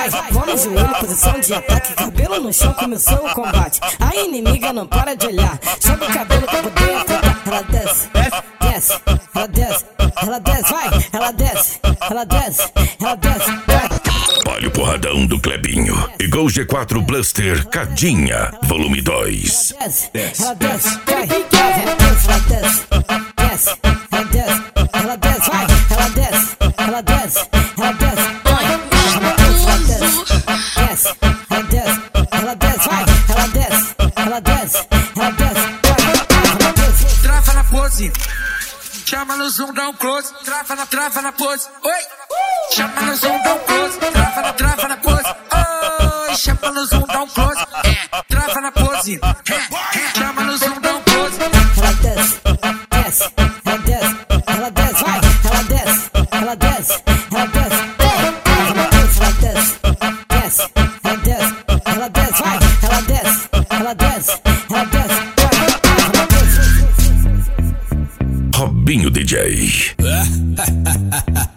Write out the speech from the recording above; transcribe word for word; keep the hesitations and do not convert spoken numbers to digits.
vai, come joelho, posição de ataque, cabelo no chão, começou o combate. A inimiga não para de olhar, joga o cabelo pra poder apontar. Ela desce, desce, ela desce, ela desce, vai, ela desce, ela desce, ela desce, vai. Olha o porradão do Clebinho. E Gol G quatro Blaster Cadinha, volume dois. Ela desce, ela desce, vai, ela desce, ela desce, desce, ela desce, ela desce, vai, ela desce, ela desce, ela desce, vai, ela desce, ela desce, ela desce, vai, ela desce, ela desce, ela desce, vai, ela desce. Trava na pose, chama no zoom, dá um close, trava na, trava na pose, oi. Chama no zoom, dá um close, trava na, trava na pose, oi. Chama no zoom, dá um close, é, trava na pose, é, chama no zoom, dá um close. Ela desce, desce, ela desce, ela desce, vai, ela desce, ela desce, ela desce, ela desce, ela desce, ela desce, ela desce, vai, ela desce, ela desce, ela desce, ela desce. Robinho D J.